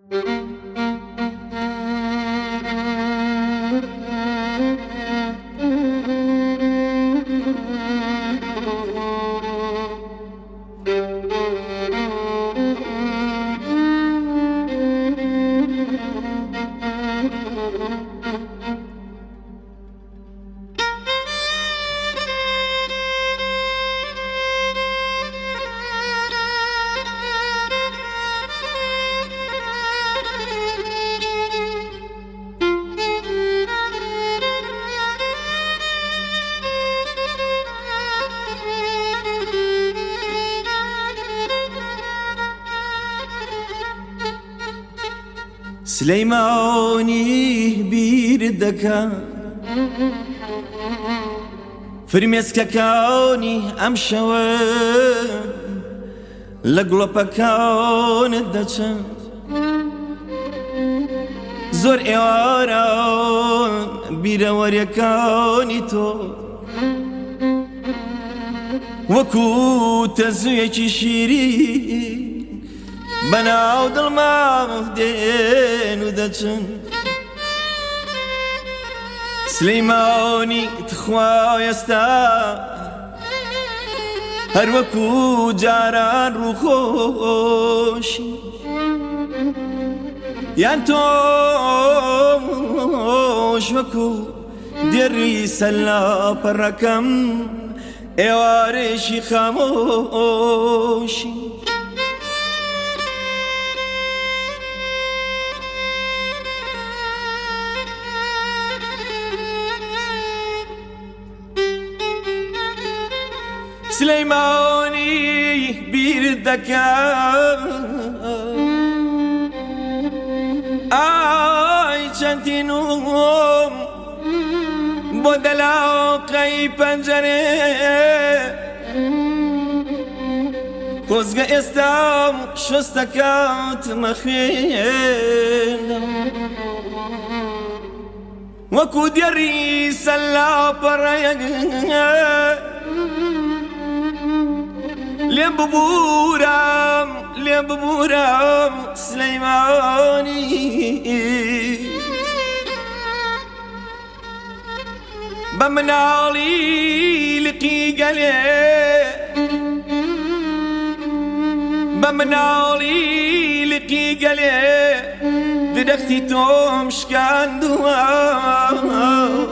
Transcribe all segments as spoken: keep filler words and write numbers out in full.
سليماني بيردك فرميسككاني أمشوا لقلبكان الدجا زور إيواران بيروريكاني تو وكو تزويكي شيرين بناو دل ما مفدين ودجن سليماني تخوا يستا هر وكو جاران روخوشي يانتوش وكو ديري سلا بركم ايوارشي خاموشي سليماني بيردكا آي چندی نوم بودلاو قی پنجره خوزگا استام شستکات مخیلم وکو دیاری سلا پرایگ ليم ببورام ليم ببورام سليماني بمنالي لقي قلي بمنالي لقي قلي درختي توم شكان دوام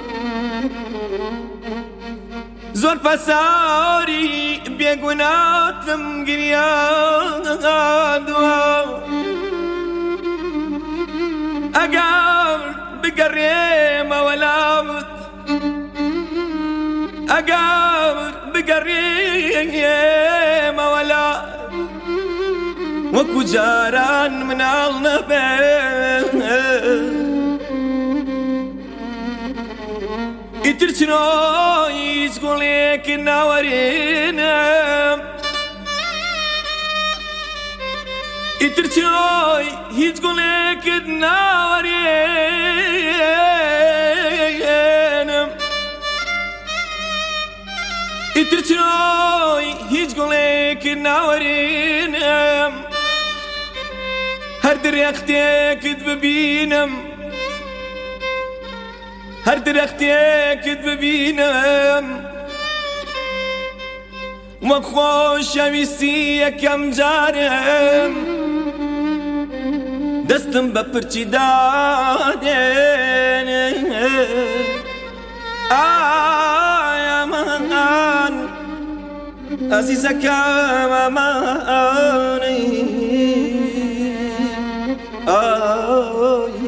زور پساری بیگوناتم گریان دوا اگر بگریم ولامت اگر بگریم ولا وکو جاران من النبي اترشنوي تقولك ناورينا اترشنوي تقولك ناورينا اترشنوي تقولك ناورينا هر دريختك تببينم هر درختك ببینم وک خوشویستی کم جارم دستم بپرچی دادن آی امان عزیزکم امانی آی